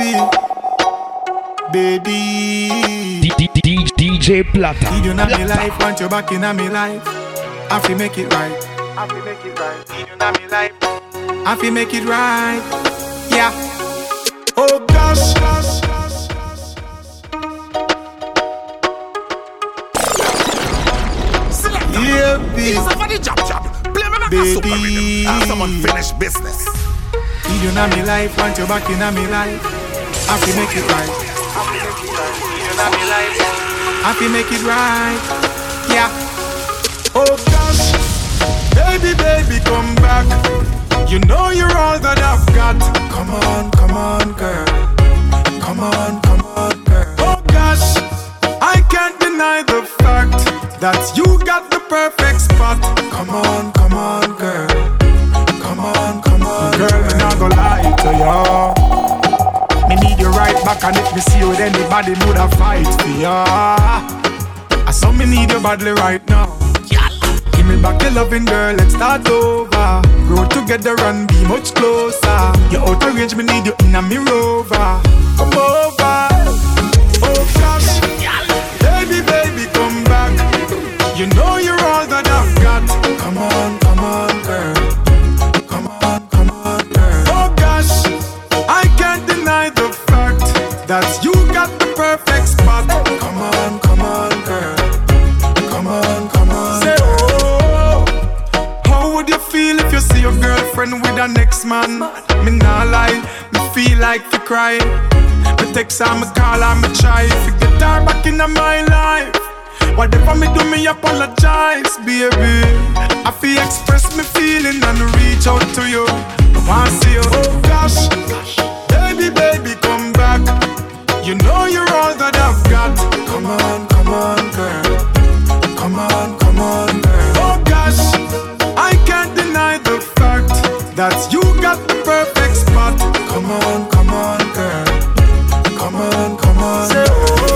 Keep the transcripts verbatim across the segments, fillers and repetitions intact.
baby. D J Plata. Need you in my life, want you back in my life. I feel make it right. I feel make it right. Need you in my life. I feel make it right. Yeah. Oh gosh. Yeah, baby. It's a funny job, job. Play me like a super rhythm. Have someone finish business. Need you in my life, want you back in my life. I feel make it right. I feel make it right. Need you in my life. I feel make it right. Yeah. Oh gosh. Baby, baby, come back. You know you're all that I've got. Come on, come on, girl. Come on, come on, girl. Oh gosh, I can't deny the fact that you got the perfect spot. Come on, come on, girl. Come on, come on, girl. Me not gonna lie to you. Me need you right back, and if me see you with anybody, woulda fight for ya. I saw me need you badly right now. Give me back the loving, girl, let's start over. Grow together and be much closer. You're out of range, me need you in a me rover. Come over. Oh gosh, baby, baby, come back. You know you're all that I've got. Come on, come on, girl. Come on, come on, girl. Oh gosh, I can't deny the fact that you got the perfect spot. Come on, come on, girl. Come on, come on. Say oh, how would you feel if you see your girlfriend with her next man? Me nah lie, me feel like to cry. Me text her, me call her, me try to get her back in my life. Whatever me do, me apologize, baby. I feel express me feeling and reach out to you. I want to see you. Oh gosh, baby, baby, come back. You know you're all that I've got. Come on, come on, girl. Come on, come on, girl. Oh gosh, I can't deny the fact that you got the perfect spot. Come on, come on, girl. Come on, come on. Say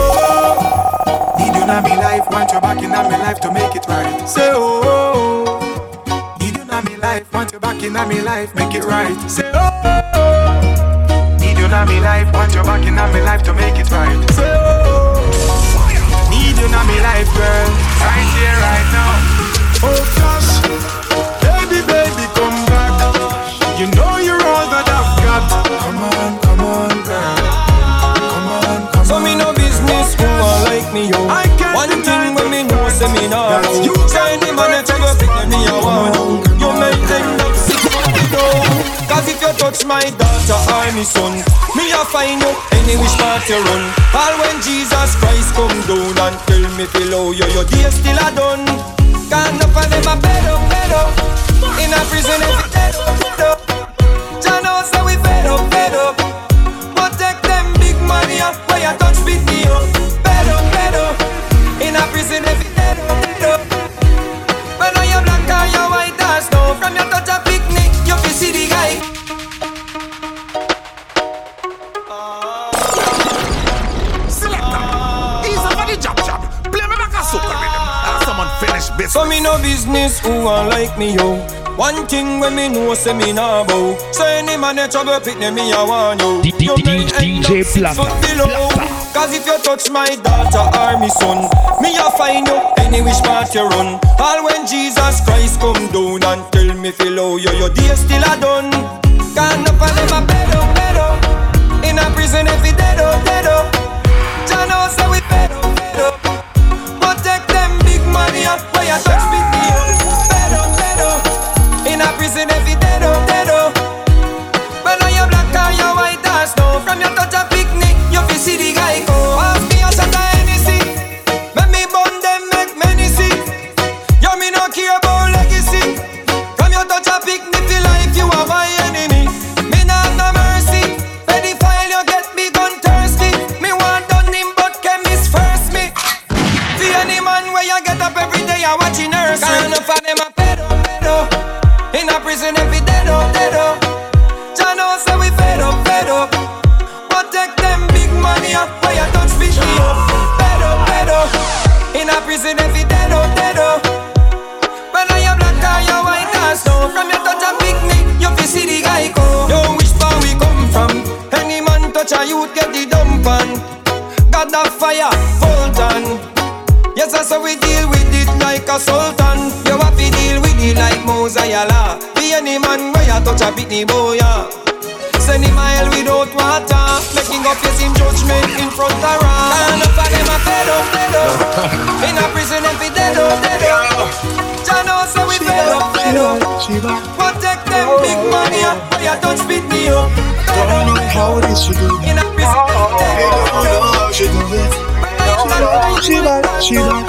oh, need you in my life, want you back in my life to make it right. Say oh, need you in my life, want you back in my life, make it right. Say oh, need you in my life, want you back in my life to make it right. Say oh, need you in my life, girl, right here, right now. Oh gosh, baby, baby, come back. You know you're all that I've got. Come on, come on, girl. Come on, come on. So me no business who are like me, yo. One thing when me know, say me now. You try the man to go pick me a one. You may end up sick of the door. Cause if you touch my daughter or me son, me a find you any which part you run. All when Jesus Christ come down and tell me below you, your day still a done. Can't enough of them a bed up, bed up. In a prison every dead up, dead up. Jah know say we fed up, fed up. But take them big money up, where you touch beat me up. Bed up, bed up. In a prison every dead up, dead up. When I am black or you white or snow, from your touch a picnic, you fi see the guy. Selector, he's a funny job, job. Play me like a super rhythm. Have someone finish business. So me no business who are like me, yo. One thing when me know, say me nah bow. So any man in trouble, pick me a one, yo. D J Plata. Cause if you touch my daughter or me son, me a find you any which part you run. All when Jesus Christ come down and tell me fellow you, your day still a done. Can't enough of them a bed up, bed up. In a prison if he dead up, dead up. Jah know say we fed up, fed up. But take them big money up, where you touch me up. Bed up, bed up. In a prison if he dead up, dead up. When I am black or you white or snow, from your touch a picnic, you fi see the guy go. Ask me a shot of Hennessy, make me bun them, make many see. You me no care about legacy. From your touch a picnic, feel like you are my enemy. Me nah have no mercy. Pedophile, you get me gun thirsty. Me want done him, but chemist first me. See any man where you get up every day, I watching nursery. Can't enough of them a pedo, pedo. In a prison every dead up, dead up. Jah know say we fed up, fed up. But take them big money up, where you touch me up. Fed up, fed up. In a prison every dead up, dead up. When I am black or you white or snow, from your touch a picnic, you fi see the guy go. Yo, which far we come from? Any man touch a youth so we deal with it like a sultan. You have to deal with it like Mosiah. Be any man where you touch a pitney boy. Send him a hell without water. Making up his in judgment in front of her. And up of them a fed up, fed up. In a prison and be dead up, dead up. Jah know so we fed up, fed up. Protect them big money up. Why you don't spit me up? Don't know how this she do. In a prison and be dead up. Don't know how she do it. She like, she like,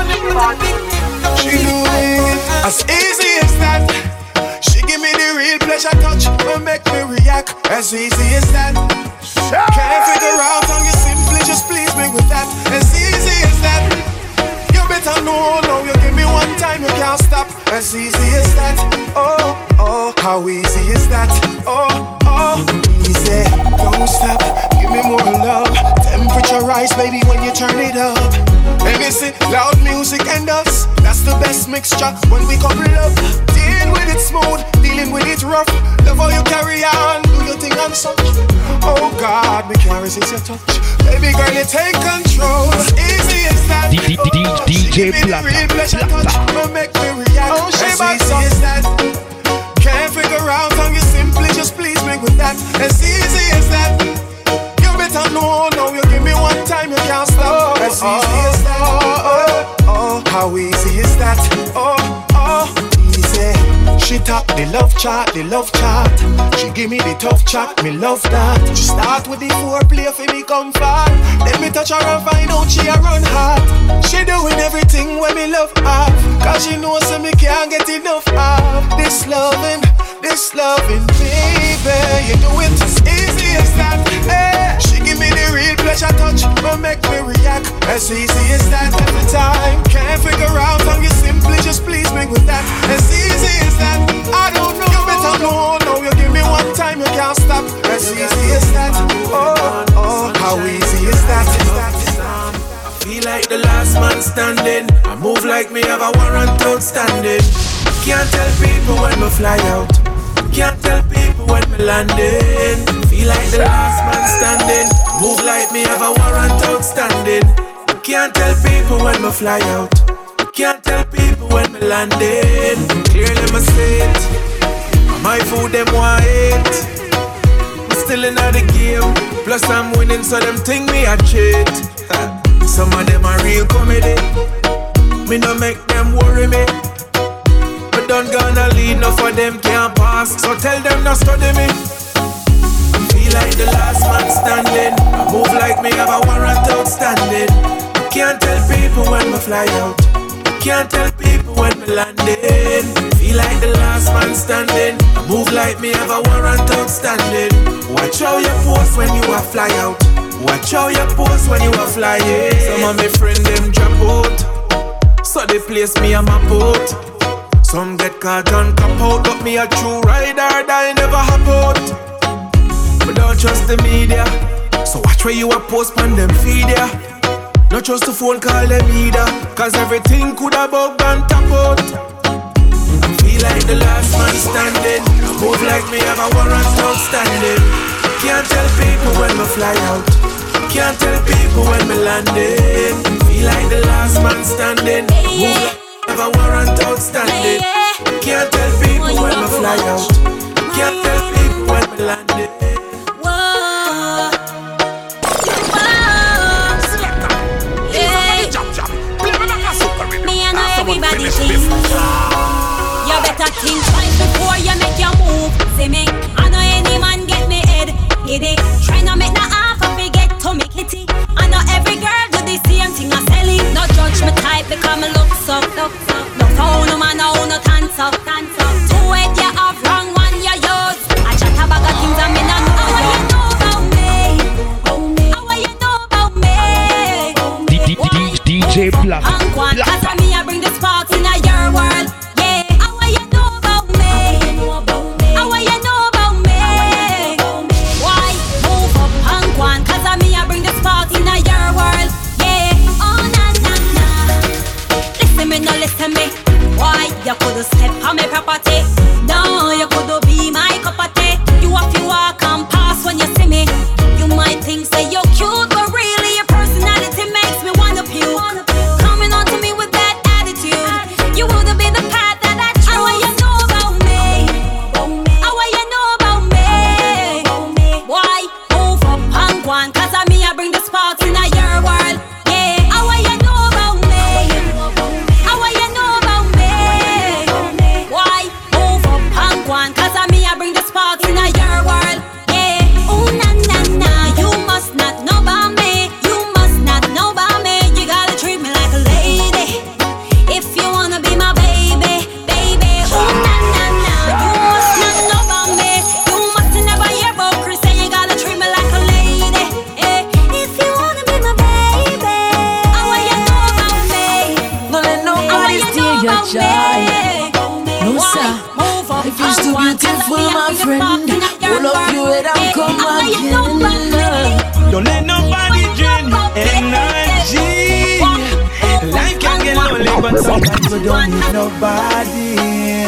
she do it. As easy as that. She give me the real pleasure touch, will make me react. As easy as that. Can't figure out how you simply just please me with that. As easy as that. You better know, no, you give me one time, you can't stop. As easy as that. Oh, oh, how easy is that? Oh, oh, easy. Don't stop, give me more love. Temperature rise, baby, when you turn it up. Let me see, loud music and us. That's the best mixture when we couple up. Deal with it smooth, dealing with it rough. Love how you carry on, do your thing and such. Oh God, me can't resist your touch. Baby girl, you take control. As easy as that. D J Plata. Real pleasure touch will make me react. Oh, she as easy as that. Can't figure out how you simply just please me with that. As easy as that. You better know, no, you give me one time, you can't stop. Oh, as easy oh, as that. Oh, oh, oh, how easy is that? Oh, oh, easy. She top the love chart, the love chart. She give me the tough chat, me love that. She start with the foreplay for me comfort. Let me touch her and find out she a run hard. She doing everything when me love her. Cause she knows so me can't get enough of this loving, this loving, baby. You do it as easy as that. Hey. She give me the real pleasure touch, will make me react. As easy as that every time. Can't figure out how you simply just please me with that. As easy as that. I don't know. You better know, no. You give me one time, you can't stop. As easy as that. Oh, oh, how easy is that? I feel like the last man standing. I move like me have a warrant outstanding. Can't tell people when me fly out. Can't tell people when me landing. Feel like the last man standing. Move like me have a warrant outstanding. Can't tell people when me fly out. Can't tell people when me landing. Clearly me say it. My food them want it. I'm still in the game. Plus I'm winning, so them think me a cheat. Some of them are real comedy. Me no make them worry me. But don't gonna lead, no for them can't pass. So tell them not study me. I feel like the last man standing. I move like me have a warrant outstanding. I can't tell people when me fly out. I can't tell people when me landing. Feel like the last man standing. I move like me have a warrant outstanding. Watch how you post when you a fly out. Watch how you post when you a flying. Some of my friend them drop out, so they place me on my boat. Some get caught on cop out, but me a true rider that never hop out. But don't trust the media, so watch where you a post on them feed ya. Not trust the phone call them either, cause everything could have bugged and tap out. I feel like the last man standing. Move like me have a warrant outstanding. Can't tell people when me fly out. Can't tell people when me landing. Feel like the last man standing. Move like have a warrant outstanding. Can't tell people when me fly out. Can't tell people when me landing. Whoa, whoa, yeah. Me and everybody think. You better think twice before you make your move. See me, I know any man get me head. Get it? Try not make that half and forget to make it. I know every girl do the same thing I sell it. No judge me type because me look so. No phone, no man, no no cancer. Two head you have wrong one you use. I chat about the things I mean I know. How you know about me? How you know about me? D J Plata. Cause I me I bring the sparks in your world. Yeah. How you know about me? How you know about me? Why move up punk one? Cause I me I bring the sparks in your world. Yeah. Oh na na na. Listen me, no listen me. Why you coulda step on my property? No, you coulda be my cup of tea. You have to walk and pass when you see me. You might think say you're cute, but really your personality makes me wanna puke. Coming on to me with that joy. No sir, life is too beautiful, my friend. Hold up your head and come again. Don't let nobody drain your energy. Life can get lonely, but sometimes we don't need nobody.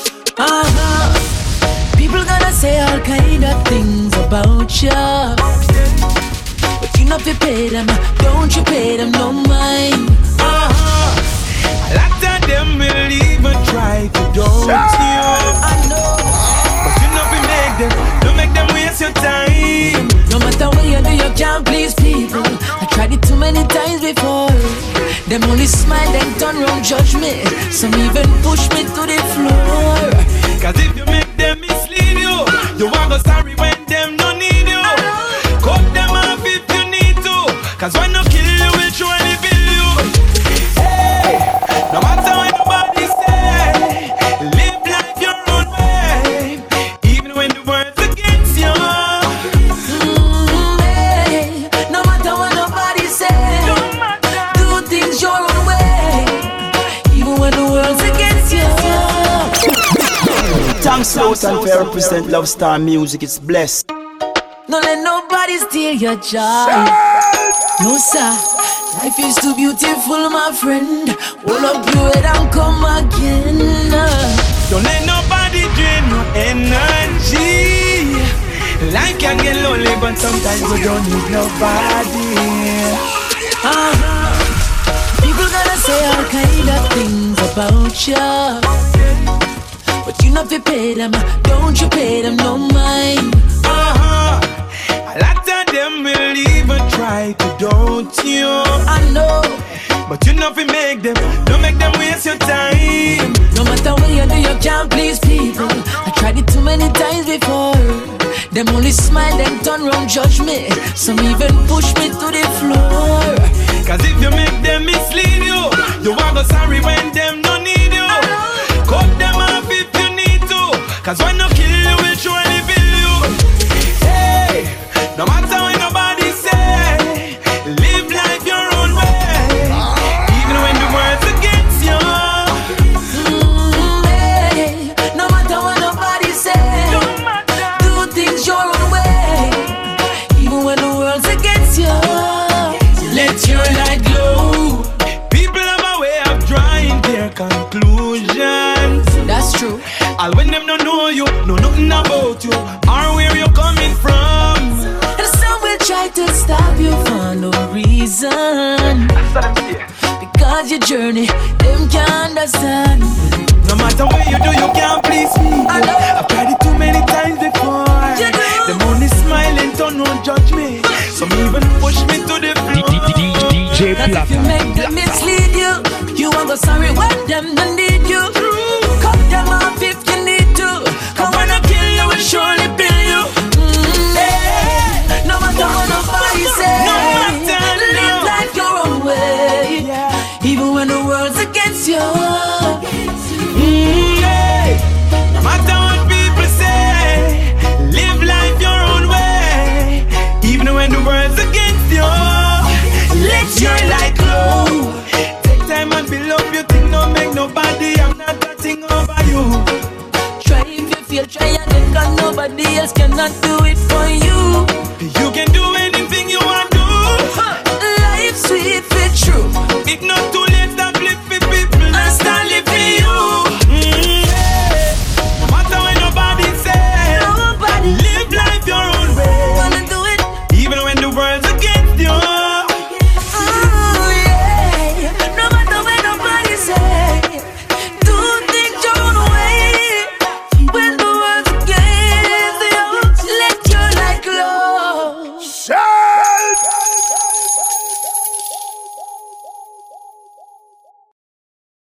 Uh-huh. People gonna say all kind of things about you, but you not fi pay them. Don't you pay them no mind. Uh-huh. A lot of them will even try to don't you. I know, but you know fi make them. Don't make them waste your time. no matter what you do, you can't please people. I tried it too many times before. Them only smile, then turn round, judge me. Some even push me to the floor. Cause if you make them mislead you, you won't go sorry when them no need you. Cut them off if you need to. Cause when no kill you, will surely kill you. Hey, no matter what nobody say, live life your own way. Even when the world's against you. Mm, hey, no matter what nobody say, do things your own way. Even when the world's against you. Thanks out and fair represent Love Star Music, it's blessed. Don't let nobody steal your joy. No sir, life is too beautiful, my friend. Hold up your head and come again. Don't let nobody drain your energy. Life can get lonely, but sometimes we don't need nobody. Uh-huh. People gonna say all kind of things about you, but you not fi pay them. Don't you pay them no mind. Uh-huh. A lot of them will even try to don't you. I know, but you know fi make them. Don't make them waste your time. no matter what you do, you can't please people. I tried it too many times before. Them only smile, then turn round, judge me. Some even push me to the floor. Cause if you make them mislead you, you won't go sorry when them no need you. Cut them off if you need to. Cause when no kill you, will surely kill you. Hey, no matter what nobody say, live life your own way. Even when the world's against you. Mm, hey, no matter what nobody say, do things your own way. Even when the world's against you. Let your light glow. People have a way of drawing their conclusions. That's true. All when them don't know you, know nothing about you, or where you're coming from. And some will try to stop you for no reason, because your journey, them can't understand. No matter what you do, you can't please me. I know. I've tried it too many times before. You do. Them only smile and don't no judge me. Some even push me to the floor. D J That if you Plata. make them mislead you, you won't go sorry when them don't need you. Cut them off if you need to. Cause when I kill you, will surely kill you. Mm, hey, no matter what nobody say, No matter, live no. life your own way. Even when the world's against you. Mm, hey. No matter what people say, live life your own way. Even when the world's against you, let your light glow. Take time and build up your thing, don't make nobody. I'm not that thing over you. Try if you feel, try again, cause nobody else cannot do it for you.